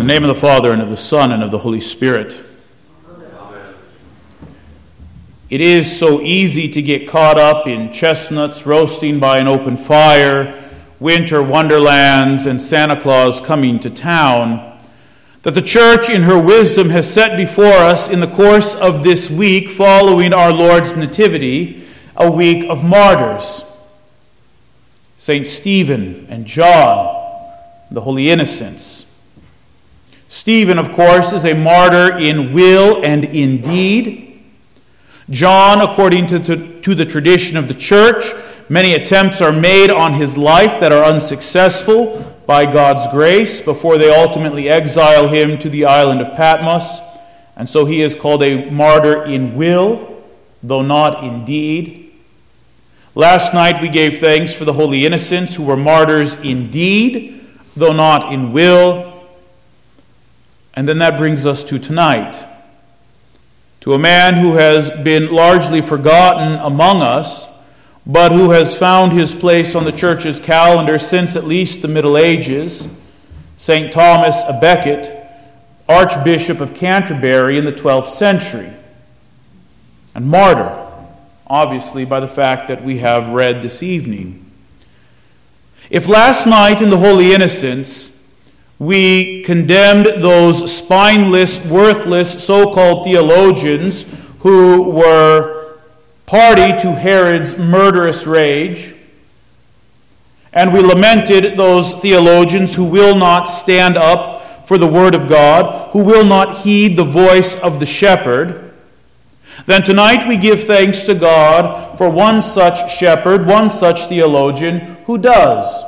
In the name of the Father, and of the Son, and of the Holy Spirit. Amen. It is so easy to get caught up in chestnuts roasting by an open fire, winter wonderlands, and Santa Claus coming to town, that the Church in her wisdom has set before us in the course of this week following our Lord's Nativity, a week of martyrs. St. Stephen and John, the Holy Innocents. Stephen, of course, is a martyr in will and in deed. John, according to the tradition of the Church, many attempts are made on his life that are unsuccessful by God's grace before they ultimately exile him to the island of Patmos. And so he is called a martyr in will, though not in deed. Last night we gave thanks for the Holy Innocents who were martyrs in deed, though not in will. And then that brings us to tonight, to a man who has been largely forgotten among us, but who has found his place on the Church's calendar since at least the Middle Ages, St. Thomas à Becket, Archbishop of Canterbury in the 12th century, and martyr, obviously, by the fact that we have read this evening. If last night in the Holy Innocents we condemned those spineless, worthless, so-called theologians who were party to Herod's murderous rage, and we lamented those theologians who will not stand up for the Word of God, who will not heed the voice of the shepherd, then tonight we give thanks to God for one such shepherd, one such theologian who does.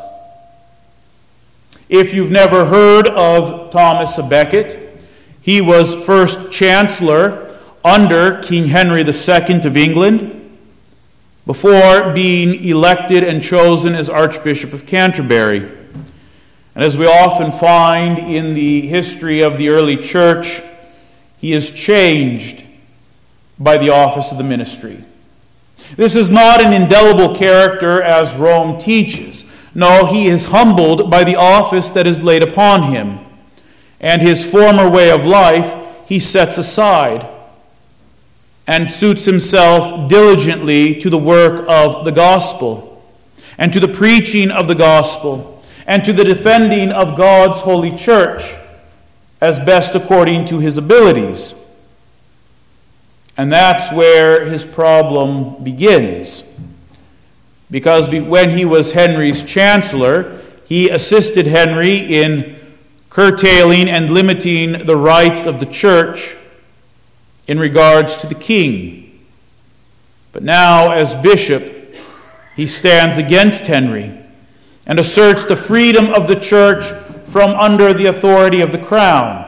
If you've never heard of Thomas à Becket, he was first Chancellor under King Henry II of England before being elected and chosen as Archbishop of Canterbury. And as we often find in the history of the early church, he is changed by the office of the ministry. This is not an indelible character as Rome teaches. No, he is humbled by the office that is laid upon him, and his former way of life he sets aside and suits himself diligently to the work of the gospel, and to the preaching of the gospel, and to the defending of God's holy church as best according to his abilities. And that's where his problem begins. Because when he was Henry's chancellor, he assisted Henry in curtailing and limiting the rights of the church in regards to the king. But now, as bishop, he stands against Henry and asserts the freedom of the church from under the authority of the crown.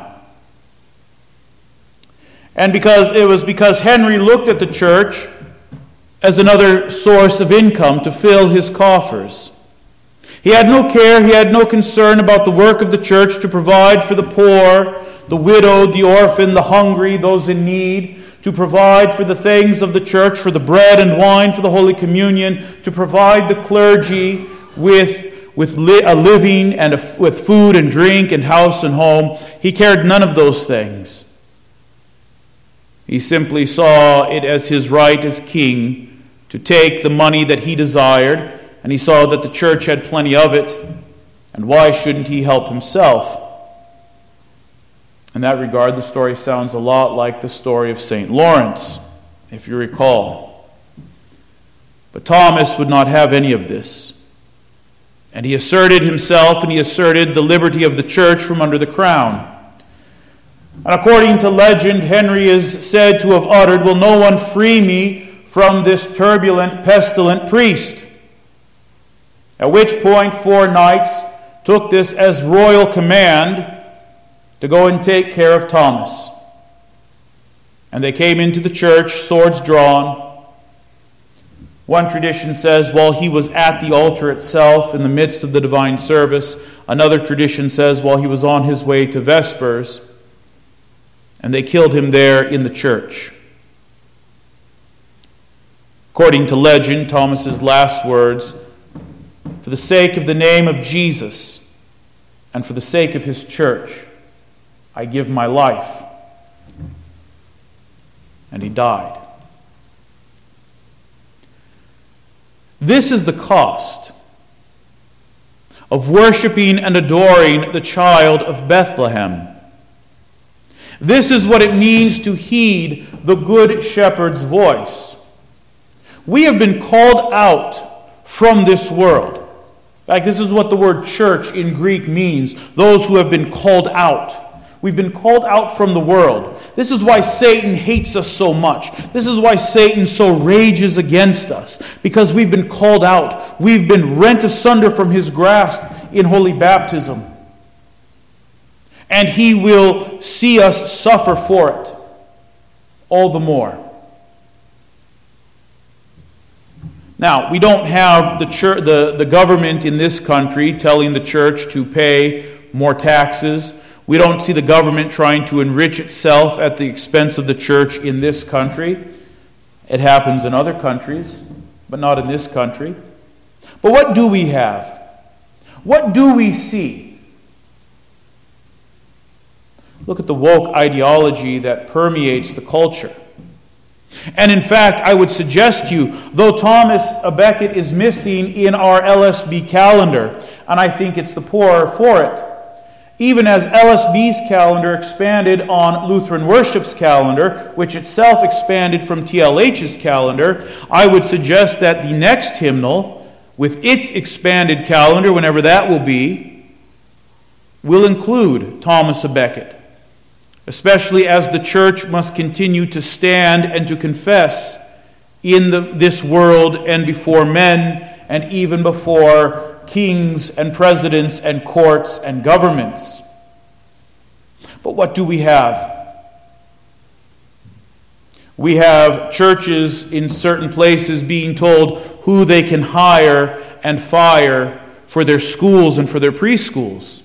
And because Henry looked at the church as another source of income to fill his coffers. He had no care, he had no concern about the work of the church to provide for the poor, the widowed, the orphan, the hungry, those in need, to provide for the things of the church, for the bread and wine, for the Holy Communion, to provide the clergy with a living and with food and drink and house and home. He cared none of those things. He simply saw it as his right as king to take the money that he desired, and he saw that the church had plenty of it, and why shouldn't he help himself? In that regard, the story sounds a lot like the story of St. Lawrence, if you recall. But Thomas would not have any of this, and he asserted himself, and he asserted the liberty of the church from under the crown. And according to legend, Henry is said to have uttered, "Will no one free me from this turbulent, pestilent priest?" At which point 4 knights took this as royal command to go and take care of Thomas. And they came into the church, swords drawn. One tradition says while he was at the altar itself in the midst of the divine service. Another tradition says while he was on his way to Vespers. And they killed him there in the church. According to legend, Thomas's last words, "For the sake of the name of Jesus and for the sake of his church, I give my life. And he died. This is the cost of worshiping and adoring the child of Bethlehem. This is what it means to heed the Good Shepherd's voice. We have been called out from this world. In fact, this is what the word church in Greek means, those who have been called out. We've been called out from the world. This is why Satan hates us so much. This is why Satan so rages against us, because we've been called out. We've been rent asunder from his grasp in holy baptism. And he will see us suffer for it all the more. Now, we don't have the government in this country telling the church to pay more taxes. We don't see the government trying to enrich itself at the expense of the church in this country. It happens in other countries, but not in this country. But what do we have? What do we see? Look at the woke ideology that permeates the culture. And in fact, I would suggest to you, though Thomas à Becket is missing in our LSB calendar, and I think it's the poorer for it, even as LSB's calendar expanded on Lutheran Worship's calendar, which itself expanded from TLH's calendar, I would suggest that the next hymnal, with its expanded calendar, whenever that will be, will include Thomas à Becket, especially as the church must continue to stand and to confess in this world and before men and even before kings and presidents and courts and governments. But what do we have? We have churches in certain places being told who they can hire and fire for their schools and for their preschools.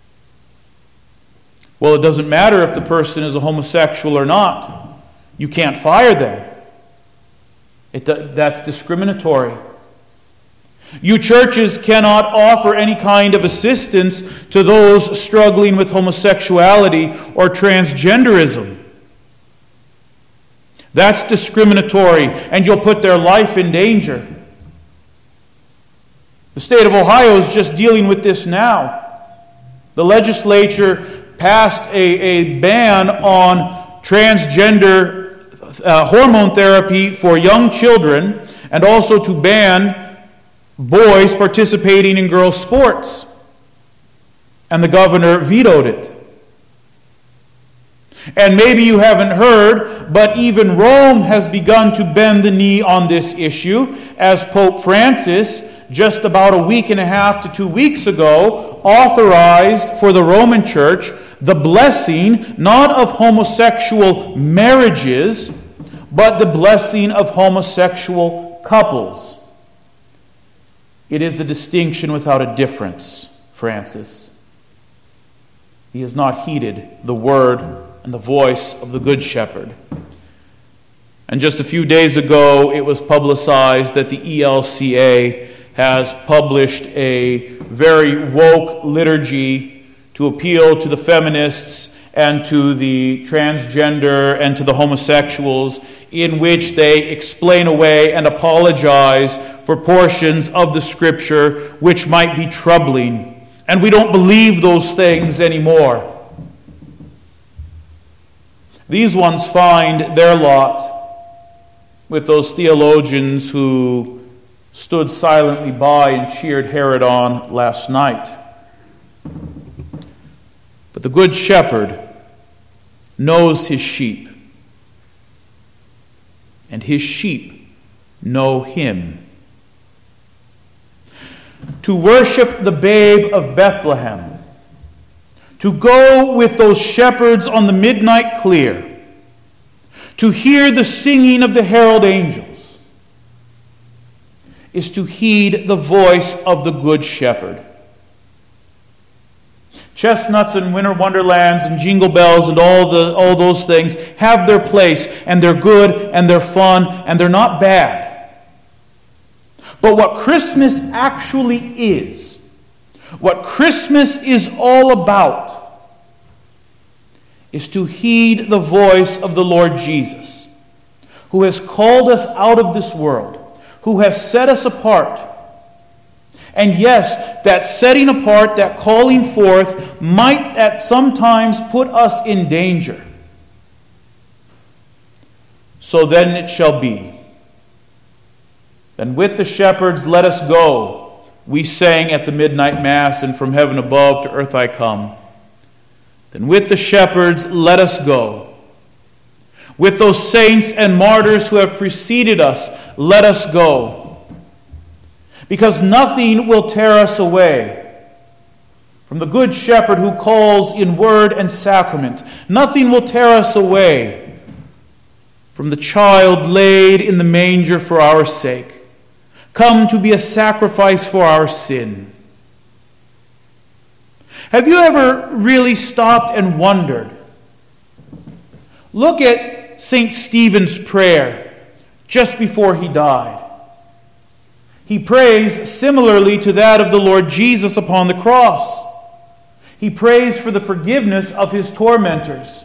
Well, it doesn't matter if the person is a homosexual or not. You can't fire them. That's discriminatory. You churches cannot offer any kind of assistance to those struggling with homosexuality or transgenderism. That's discriminatory, and you'll put their life in danger. The state of Ohio is just dealing with this now. The legislature passed a ban on transgender hormone therapy for young children, and also to ban boys participating in girls' sports. And the governor vetoed it. And maybe you haven't heard, but even Rome has begun to bend the knee on this issue, as Pope Francis, just about a week and a half to 2 weeks ago, authorized for the Roman Church the blessing not of homosexual marriages, but the blessing of homosexual couples. It is a distinction without a difference, Francis. He has not heeded the word and the voice of the Good Shepherd. And just a few days ago, it was publicized that the ELCA has published a very woke liturgy to appeal to the feminists and to the transgender and to the homosexuals, in which they explain away and apologize for portions of the Scripture which might be troubling. And we don't believe those things anymore. These ones find their lot with those theologians who stood silently by and cheered Herod on last night. But the Good Shepherd knows his sheep, and his sheep know him. To worship the babe of Bethlehem, to go with those shepherds on the midnight clear, to hear the singing of the herald angels, is to heed the voice of the Good Shepherd. Chestnuts and winter wonderlands and jingle bells and all those things have their place, and they're good and they're fun and they're not bad. But what Christmas actually is, what Christmas is all about, is to heed the voice of the Lord Jesus, who has called us out of this world, who has set us apart. And yes, that setting apart, that calling forth, might at sometimes put us in danger. So then it shall be. Then with the shepherds let us go, we sang at the midnight mass, and from heaven above to earth I come. Then with the shepherds let us go. With those saints and martyrs who have preceded us, let us go. Because nothing will tear us away from the good shepherd who calls in word and sacrament. Nothing will tear us away from the child laid in the manger for our sake, come to be a sacrifice for our sin. Have you ever really stopped and wondered? Look at St. Stephen's prayer just before he died. He prays similarly to that of the Lord Jesus upon the cross. He prays for the forgiveness of his tormentors.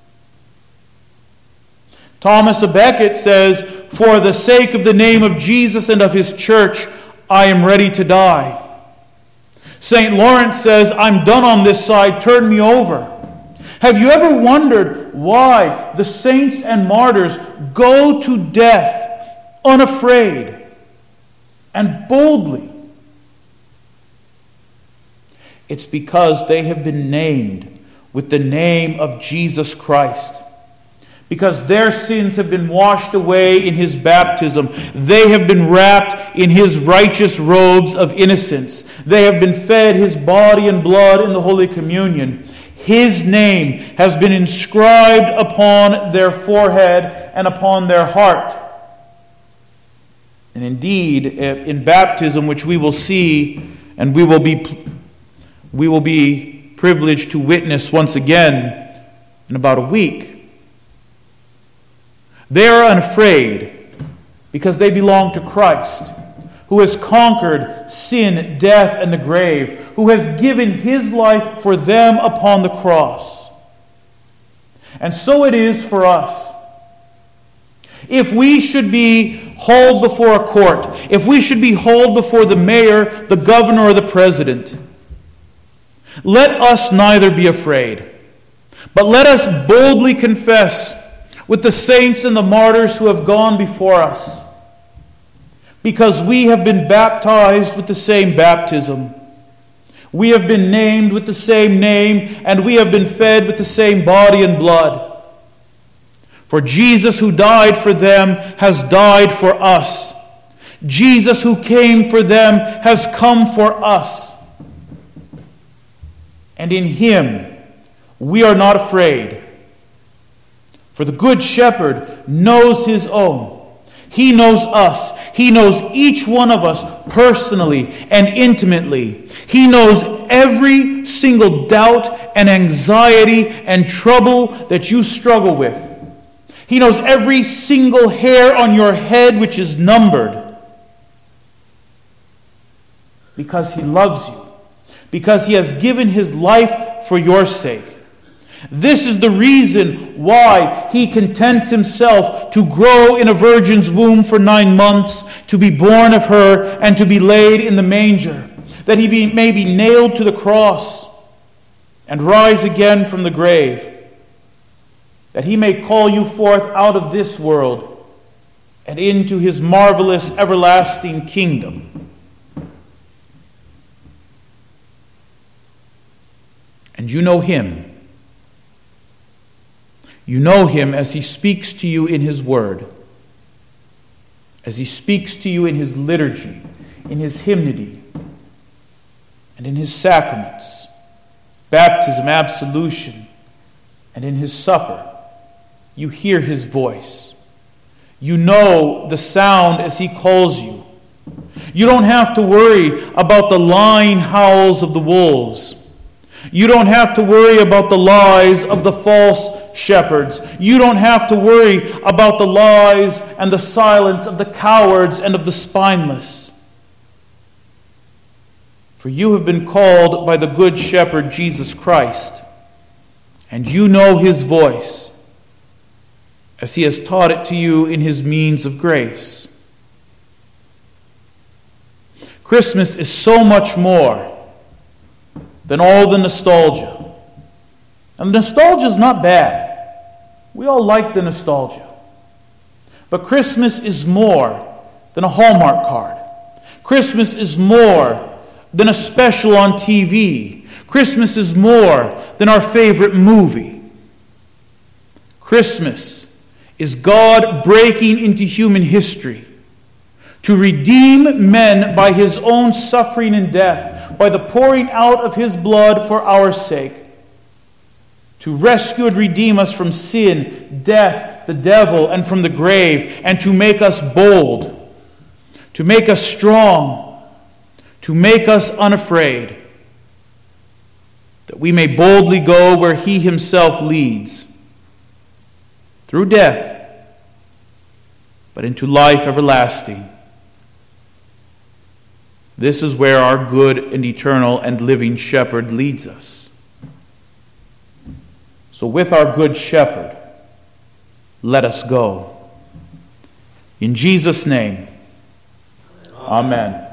Thomas à Becket says, "For the sake of the name of Jesus and of his church, I am ready to die." St. Lawrence says, "I'm done on this side, turn me over." Have you ever wondered why the saints and martyrs go to death unafraid and boldly? It's because they have been named with the name of Jesus Christ. Because their sins have been washed away in his baptism. They have been wrapped in his righteous robes of innocence. They have been fed his body and blood in the Holy Communion. His name has been inscribed upon their forehead and upon their heart. And indeed, in baptism, which we will see and we will be privileged to witness once again in about a week, they are unafraid because they belong to Christ, who has conquered sin, death, and the grave, who has given his life for them upon the cross. And so it is for us. If we should be hauled before a court, if we should be hauled before the mayor, the governor, or the president, let us neither be afraid, but let us boldly confess with the saints and the martyrs who have gone before us, because we have been baptized with the same baptism. We have been named with the same name, and we have been fed with the same body and blood. For Jesus who died for them has died for us. Jesus who came for them has come for us. And in him we are not afraid. For the Good Shepherd knows his own. He knows us. He knows each one of us personally and intimately. He knows every single doubt and anxiety and trouble that you struggle with. He knows every single hair on your head which is numbered. Because he loves you. Because he has given his life for your sake. This is the reason why he contents himself to grow in a virgin's womb for 9 months, to be born of her, and to be laid in the manger, that he may be nailed to the cross and rise again from the grave, that he may call you forth out of this world and into his marvelous everlasting kingdom. And you know him. You know him as he speaks to you in his word, as he speaks to you in his liturgy, in his hymnody, and in his sacraments, baptism, absolution, and in his supper. You hear his voice. You know the sound as he calls you. You don't have to worry about the lying howls of the wolves. You don't have to worry about the lies of the false shepherds. You don't have to worry about the lies and the silence of the cowards and of the spineless. For you have been called by the Good Shepherd Jesus Christ, and you know his voice, as he has taught it to you in his means of grace. Christmas is so much more than all the nostalgia. And nostalgia is not bad. We all like the nostalgia. But Christmas is more than a Hallmark card. Christmas is more than a special on TV. Christmas is more than our favorite movie. Christmas is God breaking into human history to redeem men by his own suffering and death, by the pouring out of his blood for our sake, to rescue and redeem us from sin, death, the devil, and from the grave, and to make us bold, to make us strong, to make us unafraid, that we may boldly go where he himself leads, through death, but into life everlasting. This is where our good and eternal and living shepherd leads us. So with our good shepherd, let us go. In Jesus' name, amen.